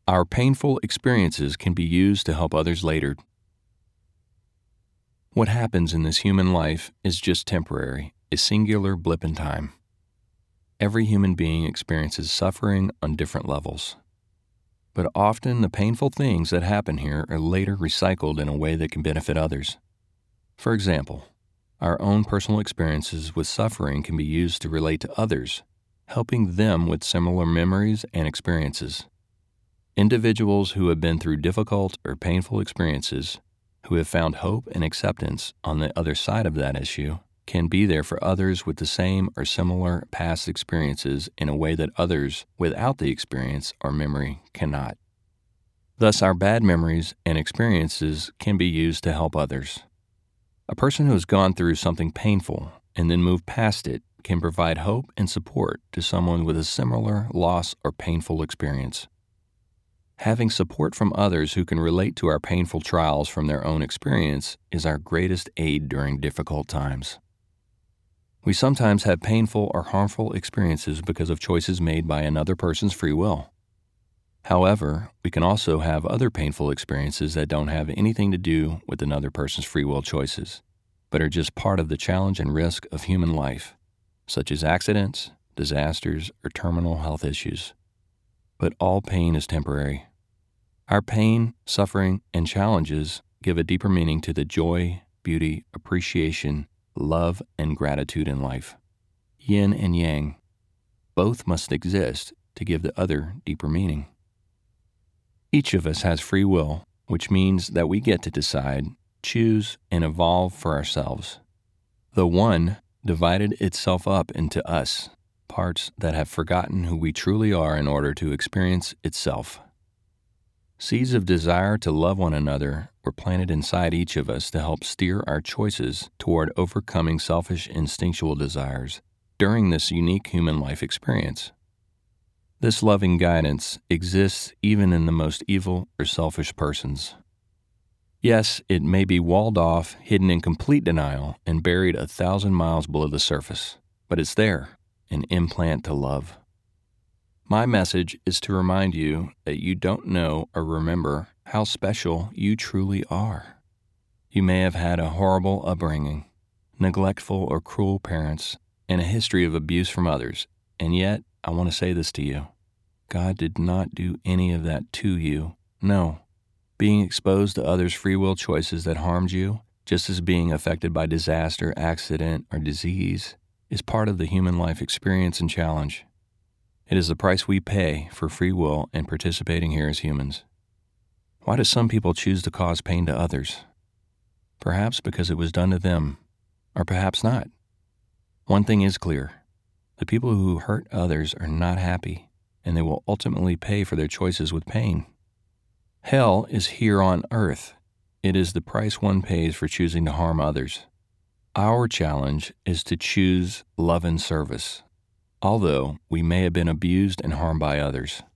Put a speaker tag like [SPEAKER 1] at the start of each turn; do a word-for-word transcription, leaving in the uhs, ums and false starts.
[SPEAKER 1] Our painful experiences can be used to help others later. What happens in this human life is just temporary, a singular blip in time. Every human being experiences suffering on different levels. But often the painful things that happen here are later recycled in a way that can benefit others. For example, our own personal experiences with suffering can be used to relate to others, helping them with similar memories and experiences. Individuals who have been through difficult or painful experiences, who have found hope and acceptance on the other side of that issue, can be there for others with the same or similar past experiences in a way that others without the experience or memory cannot. Thus, our bad memories and experiences can be used to help others. A person who has gone through something painful and then moved past it can provide hope and support to someone with a similar loss or painful experience. Having support from others who can relate to our painful trials from their own experience is our greatest aid during difficult times. We sometimes have painful or harmful experiences because of choices made by another person's free will. However, we can also have other painful experiences that don't have anything to do with another person's free will choices, but are just part of the challenge and risk of human life, such as accidents, disasters, or terminal health issues. But all pain is temporary. Our pain, suffering, and challenges give a deeper meaning to the joy, beauty, appreciation, love, and gratitude in life. Yin and yang, both must exist to give the other deeper meaning. Each of us has free will, which means that we get to decide, choose, and evolve for ourselves. The One divided itself up into us, parts that have forgotten who we truly are in order to experience itself. Seeds of desire to love one another were planted inside each of us to help steer our choices toward overcoming selfish instinctual desires during this unique human life experience. This loving guidance exists even in the most evil or selfish persons. Yes, it may be walled off, hidden in complete denial, and buried a thousand miles below the surface, but it's there, an implant to love. My message is to remind you that you don't know or remember how special you truly are. You may have had a horrible upbringing, neglectful or cruel parents, and a history of abuse from others, and yet I want to say this to you. God did not do any of that to you. No. Being exposed to others' free will choices that harmed you, just as being affected by disaster, accident, or disease, is part of the human life experience and challenge. It is the price we pay for free will and participating here as humans. Why do some people choose to cause pain to others? Perhaps because it was done to them, or perhaps not. One thing is clear. The people who hurt others are not happy, and they will ultimately pay for their choices with pain. Hell is here on earth. It is the price one pays for choosing to harm others. Our challenge is to choose love and service, although we may have been abused and harmed by others.